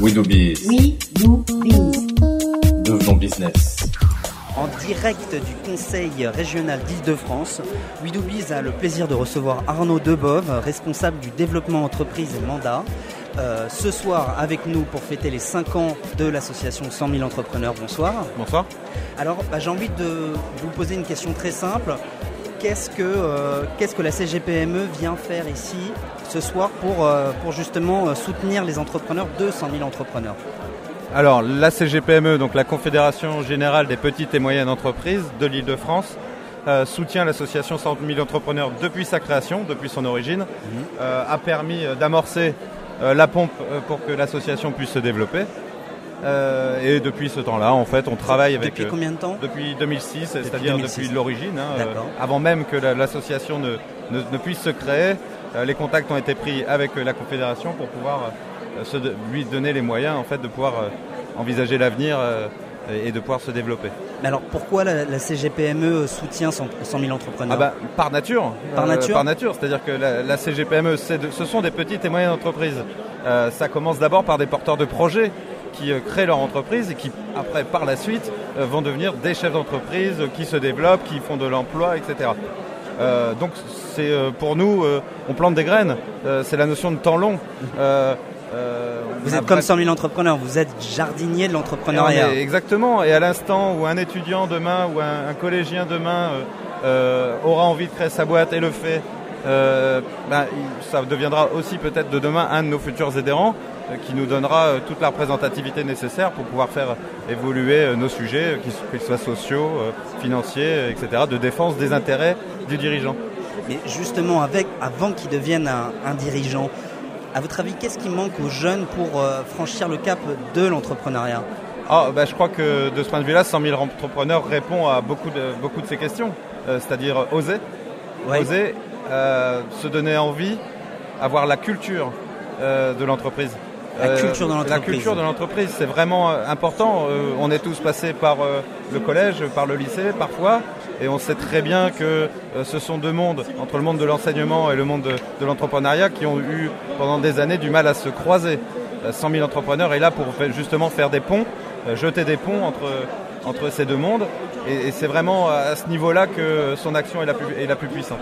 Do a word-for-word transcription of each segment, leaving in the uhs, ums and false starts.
We do biz. We do biz. Devenons business. En direct du Conseil régional d'Île-de-France, We do biz a le plaisir de recevoir Arnaud Debove, responsable du développement entreprise et mandat. Euh, ce soir avec nous pour fêter les cinq ans de l'association cent mille entrepreneurs. Bonsoir. Bonsoir. Alors bah, j'ai envie de vous poser une question très simple. Qu'est-ce que, euh, qu'est-ce que la C G P M E vient faire ici ce soir pour, euh, pour justement soutenir les entrepreneurs de cent mille entrepreneurs? Alors la C G P M E, donc la Confédération Générale des Petites et Moyennes Entreprises de l'Île-de-France, euh, soutient l'association cent mille entrepreneurs depuis sa création, depuis son origine, mmh. euh, a permis d'amorcer euh, la pompe pour que l'association puisse se développer. Euh, et depuis ce temps-là, en fait, on travaille avec... Depuis combien de temps? Depuis deux mille six, depuis c'est-à-dire deux mille six. Depuis l'origine, hein, euh, avant même que la, l'association ne, ne, ne puisse se créer. Euh, les contacts ont été pris avec euh, la Confédération pour pouvoir euh, se de, lui donner les moyens, en fait, de pouvoir euh, envisager l'avenir euh, et de pouvoir se développer. Mais alors, pourquoi la, la C G P M E soutient cent mille entrepreneurs? Ah bah, par nature. Par nature euh, Par nature, c'est-à-dire que la, la C G P M E, c'est de, ce sont des petites et moyennes entreprises. Euh, ça commence d'abord par des porteurs de projets qui euh, créent leur entreprise et qui, après, par la suite, euh, vont devenir des chefs d'entreprise euh, qui se développent, qui font de l'emploi, et cetera. Euh, donc, c'est euh, pour nous, euh, on plante des graines. Euh, c'est la notion de temps long. Euh, euh, vous êtes après... comme cent mille entrepreneurs, vous êtes jardinier de l'entrepreneuriat. Et exactement. Et à l'instant où un étudiant demain ou un, un collégien demain euh, euh, aura envie de créer sa boîte et le fait, euh, ben, ça deviendra aussi peut-être de demain un de nos futurs adhérents, qui nous donnera toute la représentativité nécessaire pour pouvoir faire évoluer nos sujets, qu'ils soient sociaux, financiers, et cetera, de défense des intérêts du dirigeant. Mais justement, avec, avant qu'il devienne un, un dirigeant, à votre avis, qu'est-ce qui manque aux jeunes pour euh, franchir le cap de l'entrepreneuriat? Ah, bah, je crois que de ce point de vue-là, cent mille entrepreneurs répond à beaucoup de, beaucoup de ces questions, euh, c'est-à-dire oser, ouais. oser euh, se donner envie, avoir la culture euh, de l'entreprise. La culture de l'entreprise. La culture de l'entreprise, c'est vraiment important. Euh, on est tous passés par euh, le collège, par le lycée parfois, et on sait très bien que euh, ce sont deux mondes, entre le monde de l'enseignement et le monde de, de l'entrepreneuriat, qui ont eu pendant des années du mal à se croiser. Euh, cent mille entrepreneurs est là pour justement faire des ponts, euh, jeter des ponts entre, entre ces deux mondes, et, et c'est vraiment à ce niveau-là que son action est la plus, est la plus puissante.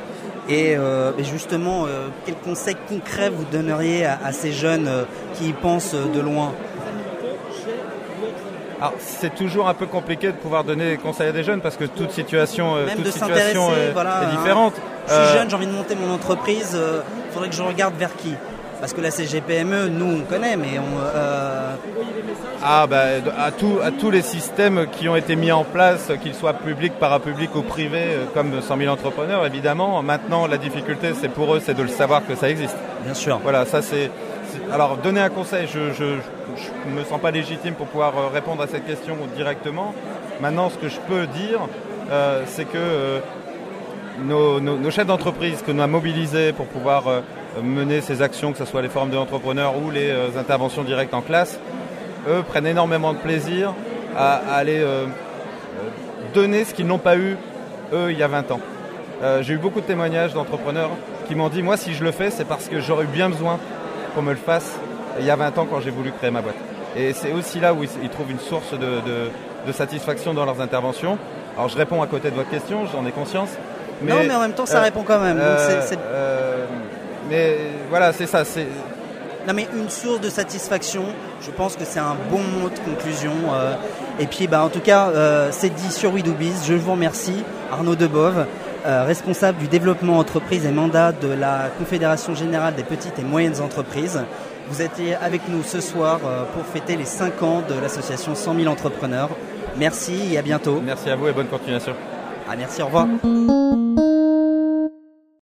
Et euh, justement, euh, quel conseil concret vous donneriez à, à ces jeunes euh, qui y pensent de loin? Alors, c'est toujours un peu compliqué de pouvoir donner des conseils à des jeunes parce que toute situation, Même toute de situation est, voilà, est différente. Hein. Je suis euh... jeune, j'ai envie de monter mon entreprise, il euh, faudrait que je regarde vers qui? Parce que la C G P M E, nous on connaît, mais on... Euh... Ah bah à, tout, à tous les systèmes qui ont été mis en place, qu'ils soient publics, parapublics ou privés, comme cent mille entrepreneurs, évidemment. Maintenant, la difficulté, c'est pour eux, c'est de le savoir que ça existe. Bien sûr. Voilà, ça c'est... c'est... Alors, donner un conseil, je ne me sens pas légitime pour pouvoir répondre à cette question directement. Maintenant, ce que je peux dire, euh, c'est que euh, nos, nos, nos chefs d'entreprise que nous avons mobilisés pour pouvoir... Euh, mener ces actions, que ce soit les forums de l'entrepreneur ou les euh, interventions directes en classe, eux prennent énormément de plaisir à, à aller euh, donner ce qu'ils n'ont pas eu, eux, il y a vingt ans. Euh, j'ai eu beaucoup de témoignages d'entrepreneurs qui m'ont dit, moi, si je le fais, c'est parce que j'aurais eu bien besoin qu'on me le fasse il y a vingt ans quand j'ai voulu créer ma boîte. Et c'est aussi là où ils, ils trouvent une source de, de, de satisfaction dans leurs interventions. Alors, je réponds à côté de votre question, j'en ai conscience. Mais, non, mais en même temps, ça euh, répond quand même. Euh, Donc c'est, c'est... Euh, Mais voilà, c'est ça. C'est... Non, mais une source de satisfaction, je pense que c'est un bon mot de conclusion. Euh, et puis, bah, en tout cas, euh, c'est dit sur We do biz. Je vous remercie, Arnaud Debove, euh, responsable du développement entreprise et mandat de la Confédération Générale des Petites et Moyennes Entreprises. Vous étiez avec nous ce soir euh, pour fêter les cinq ans de l'association cent mille entrepreneurs. Merci et à bientôt. Merci à vous et bonne continuation. Ah, merci, au revoir.